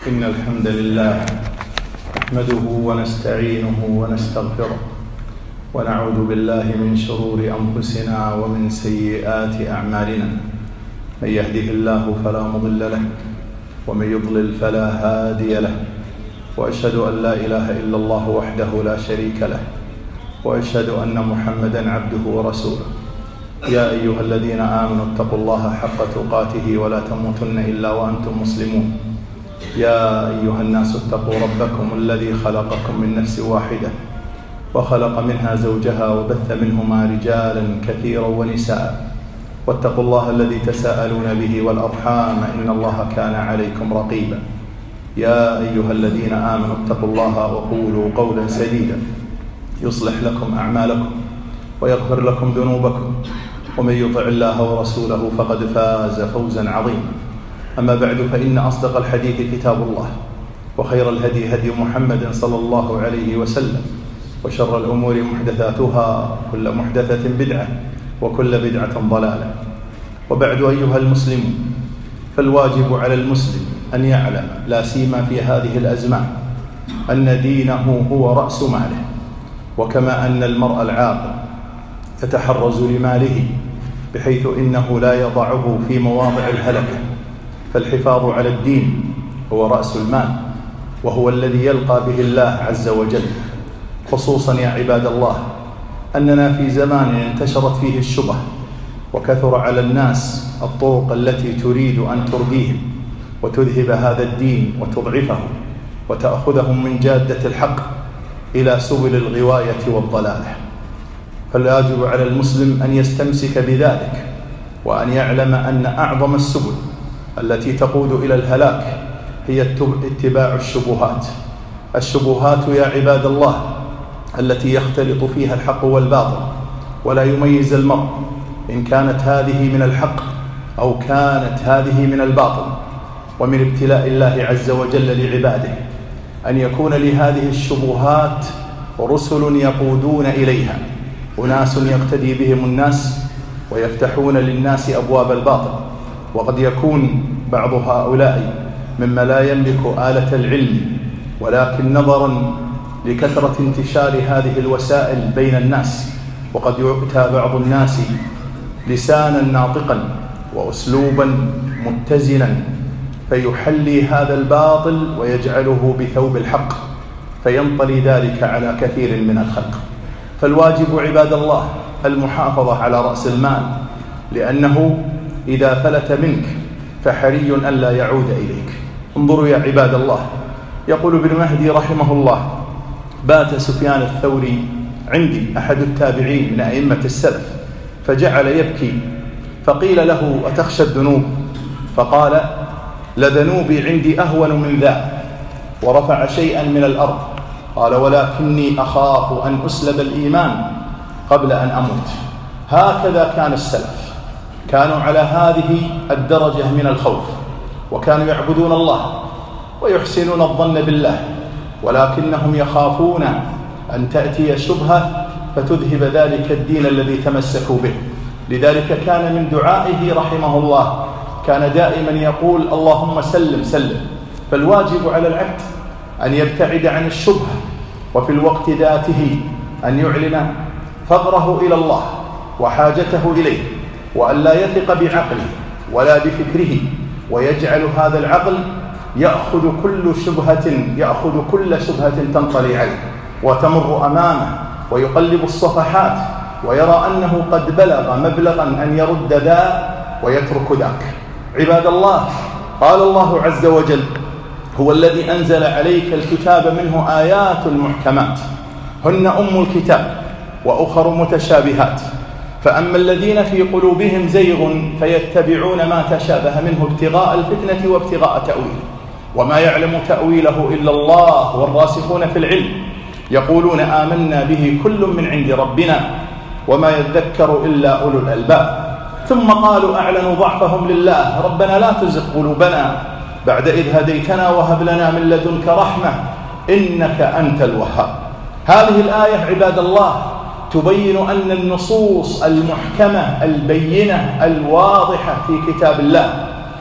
إن الحمد لله نحمده ونستعينه ونستغفره ونعوذ بالله من شرور أنفسنا ومن سيئات أعمالنا. من يهده الله فلا مضل له ومن يضلل فلا هادي له، وأشهد أن لا إله إلا الله وحده لا شريك له، وأشهد أن محمدا عبده ورسوله. يا أيها الذين آمنوا اتقوا الله حق تقاته ولا تموتن إلا وأنتم مسلمون. يا أيها الناس اتقوا ربكم الذي خلقكم من نفس واحدة وخلق منها زوجها وبث منهما رجالا كثيرا ونساء، واتقوا الله الذي تساءلون به والأرحام إن الله كان عليكم رقيبا. يا أيها الذين آمنوا اتقوا الله وقولوا قولا سديدا يصلح لكم أعمالكم ويغفر لكم ذنوبكم، ومن يطع الله ورسوله فقد فاز فوزا عظيما. أما بعد، فإن أصدق الحديث كتاب الله، وخير الهدي هدي محمد صلى الله عليه وسلم، وشر الأمور محدثاتها، كل محدثة بدعة وكل بدعة ضلالة. وبعد، أيها المسلمون، فالواجب على المسلم أن يعلم لا سيما في هذه الأزمان أن دينه هو رأس ماله، وكما أن المرء العاقل يتحرز لماله بحيث إنه لا يضعه في مواضع الهلكة، فالحفاظ على الدين هو رأس المال، وهو الذي يلقى به الله عز وجل. خصوصا يا عباد الله أننا في زمان انتشرت فيه الشبه، وكثر على الناس الطرق التي تريد أن ترضيهم وتذهب هذا الدين وتضعفه وتأخذهم من جادة الحق إلى سبل الغواية والضلالة. فالواجب على المسلم أن يستمسك بذلك، وأن يعلم أن أعظم السبل التي تقود إلى الهلاك هي اتباع الشبهات. الشبهات يا عباد الله التي يختلط فيها الحق والباطل، ولا يميز المرء إن كانت هذه من الحق أو كانت هذه من الباطل. ومن ابتلاء الله عز وجل لعباده أن يكون لهذه الشبهات رسل يقودون إليها، أناس يقتدي بهم الناس ويفتحون للناس أبواب الباطل. وقد يكون بعض هؤلاء مما لا يملك آلة العلم، ولكن نظرا لكثرة انتشار هذه الوسائل بين الناس، وقد يؤتى بعض الناس لسانا ناطقا وأسلوبا متزنا فيحلي هذا الباطل ويجعله بثوب الحق، فينطلي ذلك على كثير من الخلق. فالواجب عباد الله المحافظة على رأس المال، لأنه إذا فلت منك فحري أن لا يعود إليك. انظروا يا عباد الله، يقول ابن مهدي رحمه الله: بات سفيان الثوري عندي أحد التابعين من أئمة السلف، فجعل يبكي، فقيل له: أتخشى الذنوب؟ فقال: لذنوبي عندي أهون من ذا. ورفع شيئا من الأرض، قال: ولكني أخاف أن أسلب الإيمان قبل أن أموت. هكذا كان السلف، كانوا على هذه الدرجة من الخوف، وكانوا يعبدون الله ويحسنون الظن بالله، ولكنهم يخافون أن تأتي شبهة فتذهب ذلك الدين الذي تمسكوا به. لذلك كان من دعائه رحمه الله كان دائما يقول: اللهم سلم سلم. فالواجب على العبد أن يبتعد عن الشبهة، وفي الوقت ذاته أن يعلن فقره إلى الله وحاجته إليه، وأن لا يثق بعقله ولا بفكره، ويجعل هذا العقل يأخذ كل شبهة تنطلي عليه وتمر أمامه، ويقلب الصفحات ويرى أنه قد بلغ مبلغا أن يرد ذا ويترك ذاك. عباد الله، قال الله عز وجل: هو الذي أنزل عليك الكتاب منه آيات محكمات هن أم الكتاب وأخر متشابهات، فأما الذين في قلوبهم زيغ فيتبعون ما تشابه منه ابتغاء الفتنة وابتغاء تأويله، وما يعلم تأويله إلا الله والراسخون في العلم يقولون آمنا به كل من عند ربنا وما يذكر إلا أولو الألباب. ثم قالوا أعلنوا ضعفهم لله: ربنا لا تزغ قلوبنا بعد إذ هديتنا وهب لنا من لدنك رحمة إنك أنت الوهاب. هذه الآية عباد الله تبين أن النصوص المحكمة البينة الواضحة في كتاب الله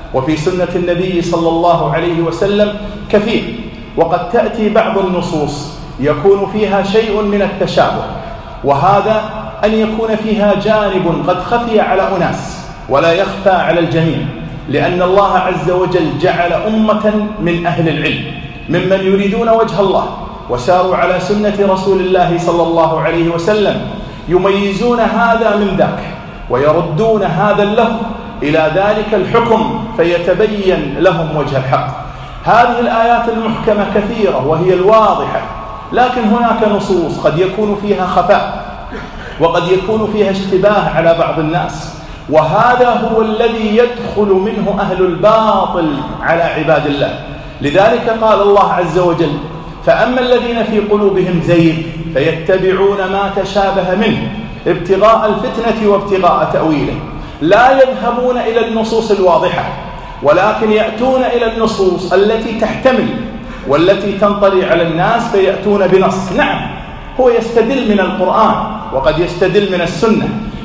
وفي سنة النبي صلى الله عليه وسلم كثير. وقد تأتي بعض النصوص يكون فيها شيء من التشابه، وهذا أن يكون فيها جانب قد خفي على أناس ولا يخفى على الجميع، لأن الله عز وجل جعل أمة من أهل العلم ممن يريدون وجه الله وساروا على سنة رسول الله صلى الله عليه وسلم، يميزون هذا من ذاك ويردون هذا اللفظ إلى ذلك الحكم فيتبين لهم وجه الحق. هذه الآيات المحكمة كثيرة وهي الواضحة، لكن هناك نصوص قد يكون فيها خفاء وقد يكون فيها اشتباه على بعض الناس، وهذا هو الذي يدخل منه أهل الباطل على عباد الله. لذلك قال الله عز وجل: فأما الذين في قلوبهم زيغ فيتبعون ما تشابه منه ابتغاء الفتنة وابتغاء تأويله. لا يذهبون إلى النصوص الواضحة، ولكن يأتون إلى النصوص التي تحتمل والتي تنطلي على الناس فيأتون بنص. نعم، هو يستدل من القرآن وقد يستدل من السنة،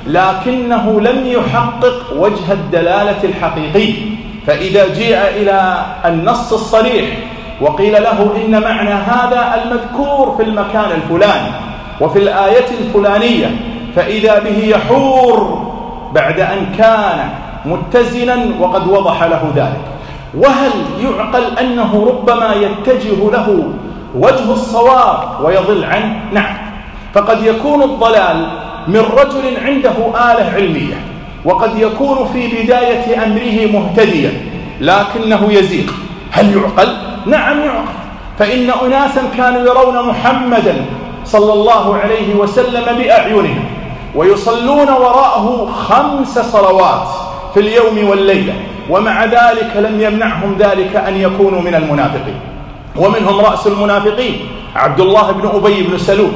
لكنه لم يحقق وجه الدلالة الحقيقي. فإذا جاء إلى النص الصريح وقيل له إن معنى هذا المذكور في المكان الفلاني وفي الآية الفلانية، فإذا به يحور بعد أن كان متزنا وقد وضح له ذلك. وهل يعقل أنه ربما يتجه له وجه الصواب ويضل عنه؟ نعم، فقد يكون الضلال من رجل عنده آلة علمية، وقد يكون في بداية أمره مهتديا لكنه يزيغ. هل يعقل؟ نعم يعقل. فإن أناسا كانوا يرون محمدا صلى الله عليه وسلم بأعينهم ويصلون وراءه 5 صلوات في اليوم والليلة، ومع ذلك لم يمنعهم ذلك أن يكونوا من المنافقين. ومنهم رأس المنافقين عبد الله بن أبي بن سلول،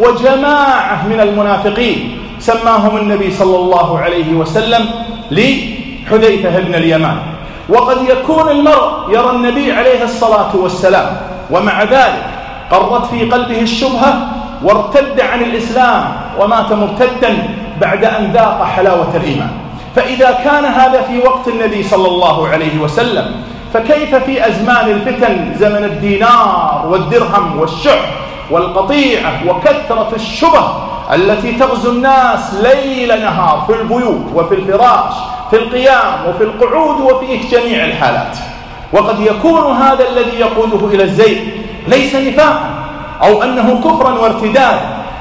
وجماعة من المنافقين سماهم النبي صلى الله عليه وسلم لحذيفة بن اليمان. وقد يكون المرء يرى النبي عليه الصلاة والسلام ومع ذلك قرت في قلبه الشبهة وارتد عن الإسلام ومات مرتدا بعد أن ذاق حلاوة الإيمان. فإذا كان هذا في وقت النبي صلى الله عليه وسلم، فكيف في أزمان الفتن، زمن الدينار والدرهم والشح والقطيعة وكثرة الشبه التي تغزو الناس ليل نهار في البيوت وفي الفراش، في القيام وفي القعود وفي جميع الحالات. وقد يكون هذا الذي يقوده إلى الزيغ ليس نفاقا أو أنه كفرا وارتدادا،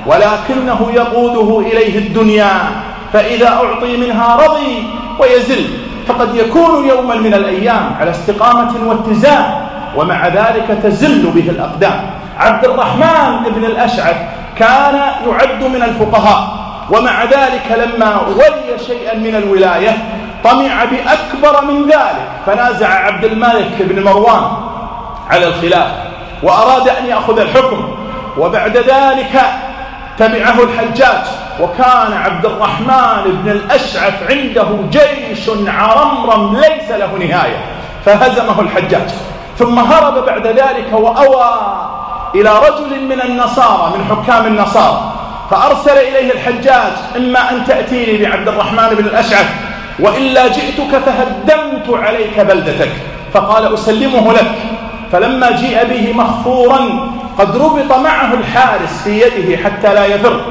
ولكنه يقوده إليه الدنيا، فإذا أعطي منها رضي ويزل. فقد يكون يوما من الأيام على استقامة واتزان ومع ذلك تزل به الأقدام. عبد الرحمن بن الأشعث كان يعد من الفقهاء، ومع ذلك لما ولي شيئا من الولاية طمع بأكبر من ذلك، فنازع عبد الملك بن مروان على الخلافة وأراد أن يأخذ الحكم، وبعد ذلك تبعه الحجاج. وكان عبد الرحمن بن الأشعث عنده جيش عرمرم ليس له نهاية، فهزمه الحجاج، ثم هرب بعد ذلك وأوى إلى رجل من النصارى من حكام النصارى، فأرسل إليه الحجاج: إما أن تأتيني بعبد الرحمن بن الأشعث وإلا جئتك فهدمت عليك بلدتك. فقال: أسلمه لك. فلما جيء به مخفورا قد ربط معه الحارس في يده حتى لا يفر،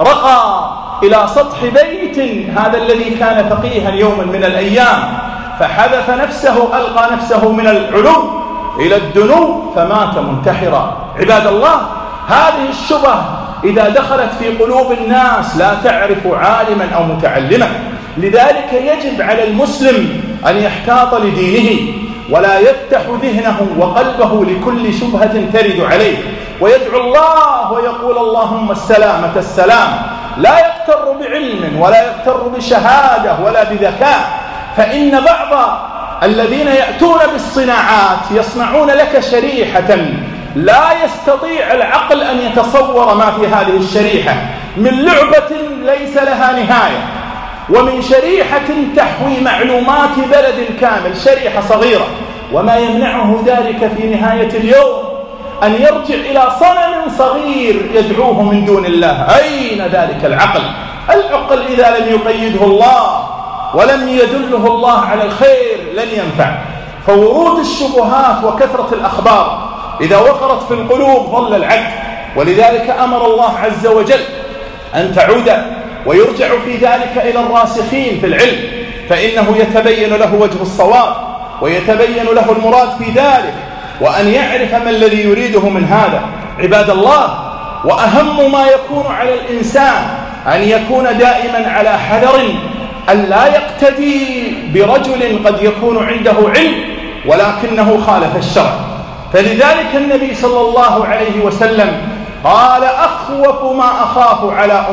رقى إلى سطح بيت هذا الذي كان فقيها يوما من الأيام، فحذف نفسه، ألقى نفسه من العلو إلى الدنو فمات منتحرا. عباد الله، هذه الشبه إذا دخلت في قلوب الناس لا تعرف عالما أو متعلما. لذلك يجب على المسلم أن يحتاط لدينه ولا يفتح ذهنه وقلبه لكل شبهة ترد عليه، ويدعو الله ويقول: اللهم السلامة السلام. لا يغتر بعلم ولا يغتر بشهادة ولا بذكاء، فإن بعض الذين يأتون بالصناعات يصنعون لك شريحة لا يستطيع العقل أن يتصور ما في هذه الشريحة من لعبة ليس لها نهاية، ومن شريحة تحوي معلومات بلد كامل، شريحة صغيرة. وما يمنعه ذلك في نهاية اليوم أن يرجع إلى صنم صغير يدعوه من دون الله. أين ذلك العقل؟ العقل إذا لم يقيده الله ولم يدله الله على الخير لن ينفع. فورود الشبهات وكثرة الأخبار إذا وقرت في القلوب ضل العبد. ولذلك أمر الله عز وجل أن تعود ويرجع في ذلك إلى الراسخين في العلم، فإنه يتبين له وجه الصواب ويتبين له المراد في ذلك، وأن يعرف ما الذي يريده من هذا. عباد الله، وأهم ما يكون على الإنسان أن يكون دائما على حذر أن لا يقتدي برجل قد يكون عنده علم ولكنه خالف الشرع. فلذلك النبي صلى الله عليه وسلم قال: أخوف ما أخاف على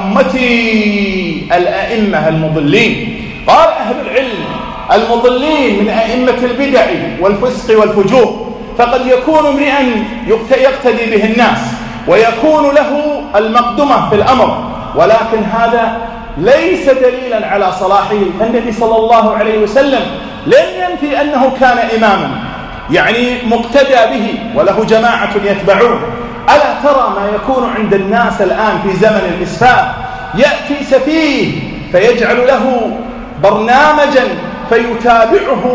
أمتي الأئمة المضلين. قال أهل العلم: المضلين من أئمة البدع والفسق والفجور، فقد يكون امرئا يقتدي به الناس ويكون له المقدمة في الأمر، ولكن هذا ليس دليلا على صلاحه. النبي صلى الله عليه وسلم لن ينفي أنه كان إماما يعني مقتدى به وله جماعة يتبعون. ألا ترى ما يكون عند الناس الآن في زمن الإسفاف؟ يأتي سفيه فيجعل له برنامجا فيتابعه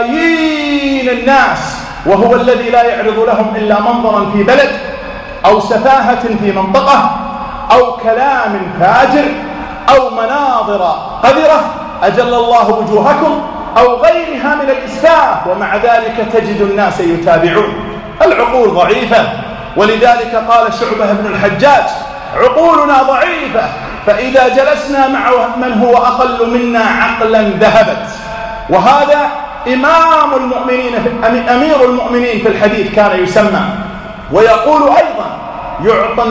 ملايين الناس، وهو الذي لا يعرض لهم إلا منظرا في بلد أو سفاهة في منطقة أو كلام فاجر أو مناظر قذرة أجل الله وجوهكم أو غيرها من الإسفاف، ومع ذلك تجد الناس يتابعون. العقول ضعيفة، ولذلك قال شعبة بن الحجاج: عقولنا ضعيفة، فإذا جلسنا مع من هو أقل منا عقلا ذهبت. وهذا إمام المؤمنين أمير المؤمنين في الحديث كان يسمى. ويقول أيضا: يعطى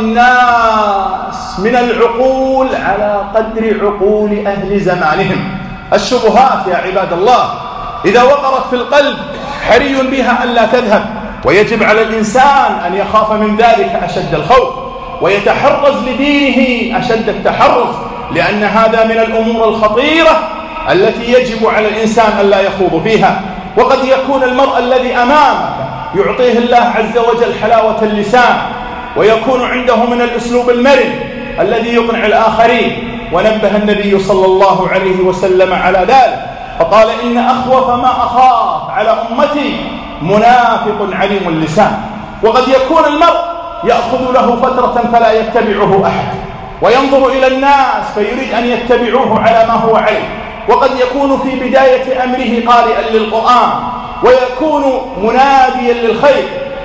الناس من العقول على قدر عقول أهل زمانهم. الشبهات يا عباد الله إذا وقرت في القلب حري بها ألا تذهب، ويجب على الإنسان أن يخاف من ذلك أشد الخوف ويتحرز لدينه أشد التحرز، لأن هذا من الأمور الخطيرة التي يجب على الإنسان ألا يخوض فيها. وقد يكون المرء الذي أمامك يعطيه الله عز وجل حلاوة اللسان، ويكون عنده من الأسلوب المرن الذي يقنع الآخرين، ونبه النبي صلى الله عليه وسلم على ذلك فقال: إن أخوف ما أخاف على أمتي منافق عليم اللسان. وقد يكون المرء يأخذ له فترة فلا يتبعه أحد، وينظر إلى الناس فيريد أن يتبعوه على ما هو عليه، وقد يكون في بداية أمره قارئا للقرآن ويكون مناديا للخير،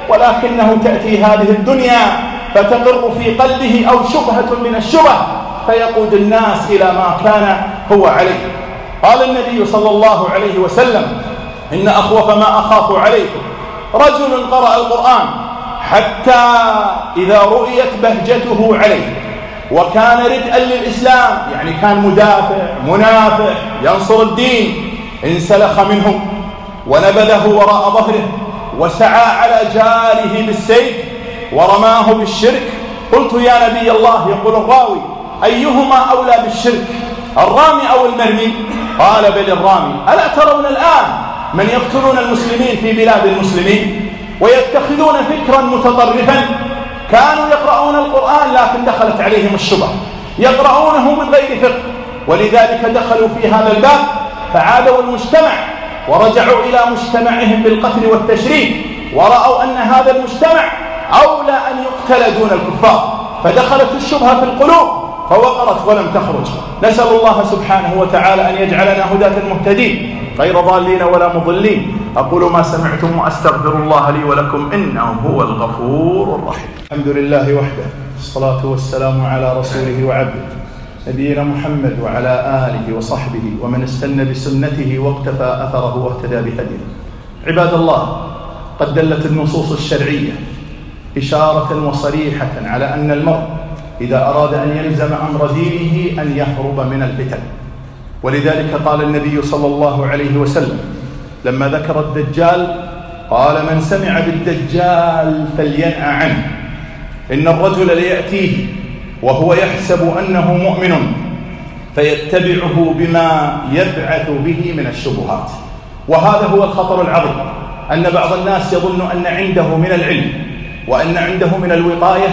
ولكنه تأتي هذه الدنيا فتقر في قلبه أو شبهة من الشبه فيقود الناس إلى ما كان هو عليه. قال النبي صلى الله عليه وسلم: إن أخوف ما أخاف عليكم رجل قرأ القرآن حتى إذا رؤيت بهجته عليه وكان ردءا للإسلام، يعني كان مدافع منافع ينصر الدين، انسلخ منه ونبذه وراء ظهره وسعى على جاره بالسيف ورماه بالشرك. قلت: يا نبي الله، يقول الراوي: أيهما أولى بالشرك، الرامي أو المرمي؟ قال: بل الرامي. ألا ترون الآن من يقتلون المسلمين في بلاد المسلمين ويتخذون فكرا متطرفا؟ كانوا يقرؤون القرآن لكن دخلت عليهم الشبه، يقرؤونه من غير فقه، ولذلك دخلوا في هذا الباب فعادوا المجتمع ورجعوا إلى مجتمعهم بالقتل والتشريد، ورأوا أن هذا المجتمع أولى أن يقتل دون الكفار، فدخلت الشبهة في القلوب فوقرت ولم تخرج. نسأل الله سبحانه وتعالى أن يجعلنا هداة مهتدين غير ضالين ولا مضلين. أقول ما سمعتم وأستغفر الله لي ولكم إنه هو الغفور الرحيم. الحمد لله وحده، الصلاة والسلام على رسوله وعبده نبينا محمد وعلى آله وصحبه ومن استنى بسنته واقتفى أثره واهتدى بهديه. عباد الله، قد دلت النصوص الشرعية إشارة وصريحة على أن المرء إذا أراد أن يلزم أمر دينه أن يهرب من الفتن. ولذلك قال النبي صلى الله عليه وسلم لما ذكر الدجال قال: من سمع بالدجال فلينأ عنه، إن الرجل ليأتيه وهو يحسب أنه مؤمن فيتبعه بما يبعث به من الشبهات. وهذا هو الخطر العظيم، أن بعض الناس يظن أن عنده من العلم وأن عنده من الوقاية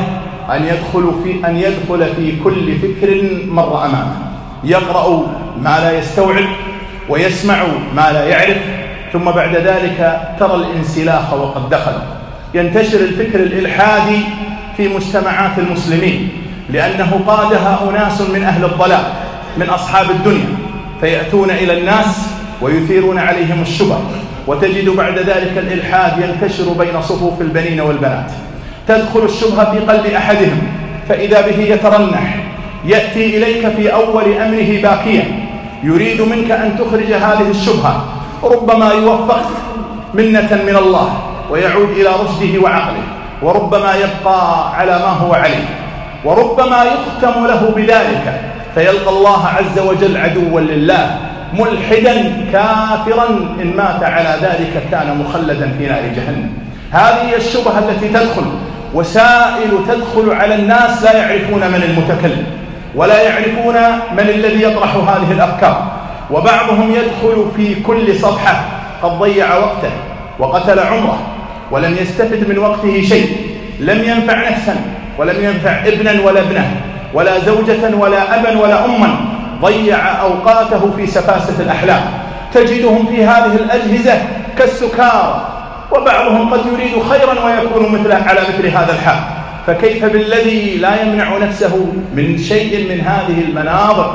أن يدخل في كل فكر مر أمامه، يقرأ ما لا يستوعب ويسمع ما لا يعرف، ثم بعد ذلك ترى الانسلاخ وقد دخل. ينتشر الفكر الإلحادي في مجتمعات المسلمين لأنه قادها أناس من أهل الضلال من أصحاب الدنيا، فيأتون إلى الناس ويثيرون عليهم الشبه، وتجد بعد ذلك الإلحاد ينتشر بين صفوف البنين والبنات. تدخل الشبهة في قلب أحدهم فإذا به يترنح، يأتي إليك في أول أمره باكيا، يريد منك أن تخرج هذه الشبهة، ربما يوفق منة من الله ويعود إلى رشده وعقله، وربما يبقى على ما هو عليه، وربما يختم له بذلك فيلقى الله عز وجل عدوا لله ملحدا كافرا، إن مات على ذلك كان مخلدا في نار جهنم. هذه الشبهة التي تدخل، وسائل تدخل على الناس لا يعرفون من المتكلم ولا يعرفون من الذي يطرح هذه الأفكار، وبعضهم يدخل في كل صفحة قد ضيع وقته وقتل عمره ولم يستفد من وقته شيء، لم ينفع نفسا ولم ينفع ابنا ولا ابنه ولا زوجة ولا أبا ولا أما، ضيع أوقاته في سفاسة الأحلام. تجدهم في هذه الأجهزة كالسكارى، وبعضهم قد يريد خيرا ويكون مثله على مثل هذا الحال، فكيف بالذي لا يمنع نفسه من شيء من هذه المناظر؟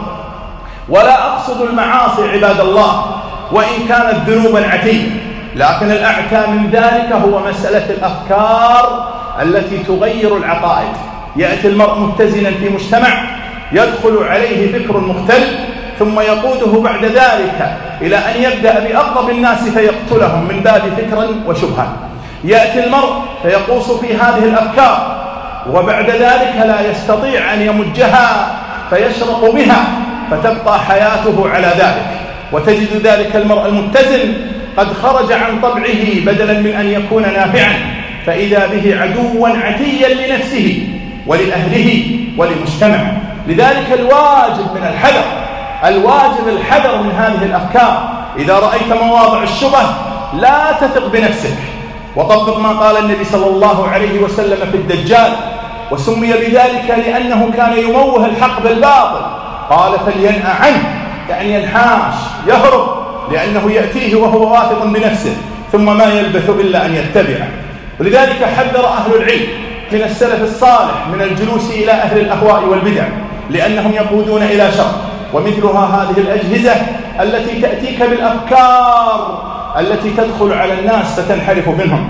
ولا أقصد المعاصي عباد الله وإن كانت ذنوبا عتية، لكن الأعتى من ذلك هو مسألة الأفكار التي تغير العقائد. يأتي المرء متزنا في مجتمع، يدخل عليه فكر مختل، ثم يقوده بعد ذلك إلى أن يبدأ بأقرب الناس فيقتلهم من باب فكرا وشبهة. يأتي المرء فيقوص في هذه الأفكار، وبعد ذلك لا يستطيع أن يمجها فيشرق بها، فتبقى حياته على ذلك. وتجد ذلك المرء المتزن قد خرج عن طبعه بدلا من أن يكون نافعا، فإذا به عدوا عتيا لنفسه ولأهله ولمجتمعه. لذلك الواجب من الحذر، الواجب الحذر من هذه الأفكار. إذا رأيت مواضع الشبه لا تثق بنفسك، وطبق ما قال النبي صلى الله عليه وسلم في الدجال، وسمي بذلك لأنه كان يموه الحق بالباطل، قال فلينأ عنه، يعني ينحاش يهرب، لأنه يأتيه وهو واثق بنفسه ثم ما يلبث إلا أن يتبعه. ولذلك حذر أهل العلم من السلف الصالح من الجلوس إلى أهل الأهواء والبدع، لأنهم يقودون إلى شر، ومثلها هذه الأجهزة التي تأتيك بالأفكار التي تدخل على الناس فتنحرف بهم.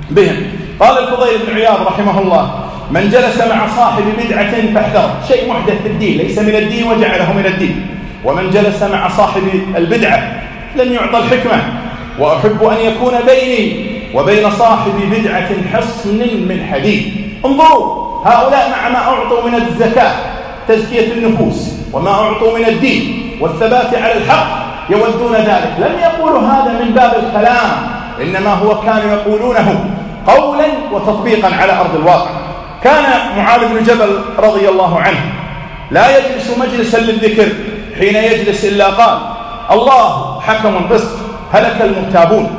قال الفضيل بن عياض رحمه الله: من جلس مع صاحب بدعة فاحذره، شيء محدث في الدين ليس من الدين وجعله من الدين، ومن جلس مع صاحب البدعة لن يعطى الحكمة. وأحب أن يكون بيني وبين صاحب بدعة حصن من حديد. انظروا هؤلاء مع ما أعطوا من الزكاة تزكية النفوس وما أعطوا من الدين والثبات على الحق يودون ذلك، لم يقولوا هذا من باب الكلام، إنما هو كانوا يقولونه قولا وتطبيقا على أرض الواقع. كان معاذ بن جبل رضي الله عنه لا يجلس مجلسا للذكر حين يجلس إلا قال: الله حكم قسط هلك المرتابون.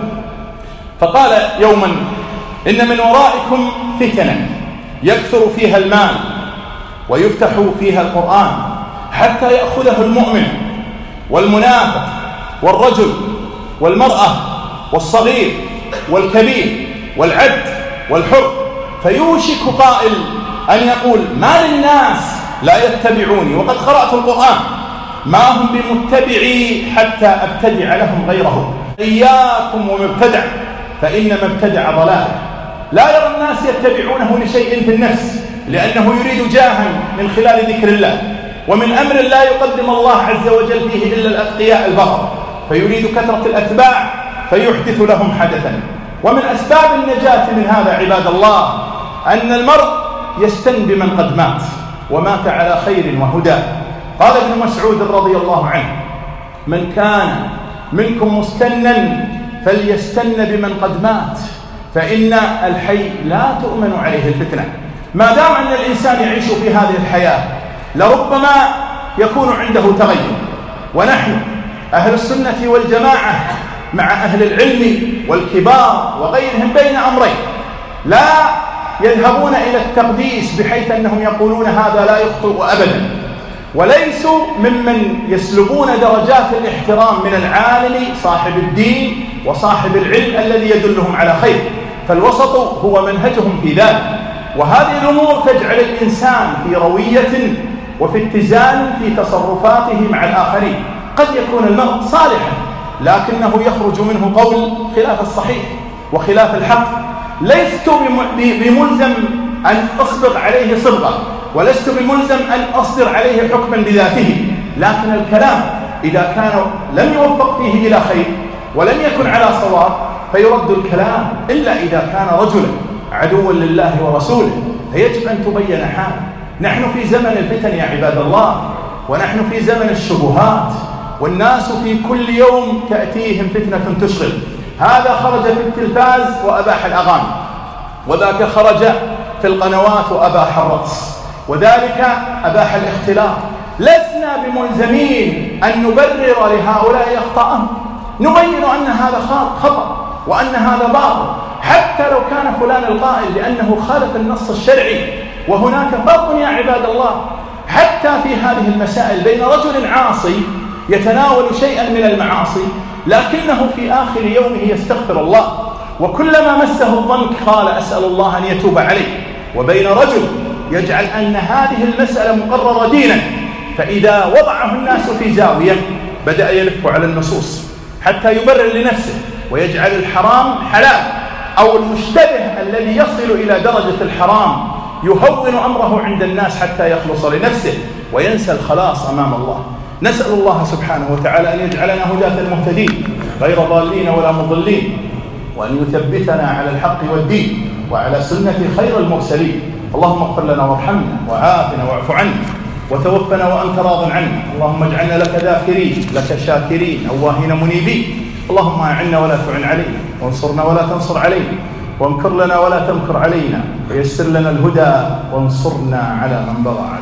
فقال يوما: إن من ورائكم فتنة يكثر فيها المال ويفتح فيها القرآن حتى يأخذه المؤمن والمنافق والرجل والمرأة والصغير والكبير والعبد والحر، فيوشك قائل أن يقول: ما للناس لا يتبعوني وقد قرأت القرآن، ما هم بمتبعي حتى أبتدع لهم غيره. إياكم ومبتدع، فإن مبتدع ضلاله. لا يرى الناس يتبعونه لشيء في النفس، لأنه يريد جاها من خلال ذكر الله، ومن أمر لا يقدم الله عز وجل فيه إلا الأتقياء البرر، فيريد كثرة الأتباع فيحدث لهم حدثا. ومن أسباب النجاة من هذا عباد الله أن المرء يستن بمن قد مات ومات على خير وهدى. قال ابن مسعود رضي الله عنه: من كان منكم مستنا فليستن بمن قد مات، فإن الحي لا تؤمن عليه الفتنة. ما دام أن الإنسان يعيش في هذه الحياة لربما يكون عنده تغير. ونحن أهل السنة والجماعة مع أهل العلم والكبار وغيرهم بين أمرين: لا يذهبون إلى التقديس بحيث أنهم يقولون هذا لا يخطئ أبدا، وليسوا ممن يسلبون درجات الاحترام من العالم صاحب الدين وصاحب العلم الذي يدلهم على خير. فالوسط هو منهجهم في ذلك. وهذه الأمور تجعل الإنسان في روية وفي اتزان في تصرفاته مع الآخرين. قد يكون المرء صالحا لكنه يخرج منه قول خلاف الصحيح وخلاف الحق، لست بملزم أن أصبغ عليه صبغة، ولست بملزم أن أصدر عليه حكما بذاته، لكن الكلام إذا كان لم يوفق فيه إلى خير ولم يكن على صواب فيرد الكلام، إلا إذا كان رجلا عدوا لله ورسوله، فيجب أن تبين حاله. نحن في زمن الفتن يا عباد الله، ونحن في زمن الشبهات، والناس في كل يوم تأتيهم فتنة تشغل. هذا خرج في التلفاز وأباح الأغاني، وذاك خرج في القنوات وأباح الرقص، وذلك أباح الاختلاط. لسنا بملزمين أن نبرر لهؤلاء أخطاءهم، نبين أن هذا خطأ وأن هذا باطل، حتى لو كان فلان القائل لأنه خالف النص الشرعي. وهناك فرق يا عباد الله حتى في هذه المسائل بين رجل عاصي يتناول شيئا من المعاصي لكنه في آخر يومه يستغفر الله وكلما مسه الضنك قال أسأل الله أن يتوب عليه، وبين رجل يجعل أن هذه المسألة مقررة دينا، فإذا وضعه الناس في زاوية بدأ يلف على النصوص حتى يبرر لنفسه ويجعل الحرام حلال، أو المشتبه الذي يصل إلى درجة الحرام يهون أمره عند الناس حتى يخلص لنفسه وينسى الخلاص أمام الله. نسأل الله سبحانه وتعالى أن يجعلنا هداة المهتدين غير ضالين ولا مضلين، وأن يثبتنا على الحق والدين وعلى سنة خير المرسلين. اللهم اغفر لنا وارحمنا وعافنا واعف عنا وتوفنا وأنت راض عنا. اللهم اجعلنا لك ذاكرين لك شاكرين أواهين منيبين. اللهم أعنا ولا تعن علينا، وانصرنا ولا تنصر علينا، وامكر لنا ولا تمكر علينا، ويسر لنا الهدى وانصرنا على من بغى علينا.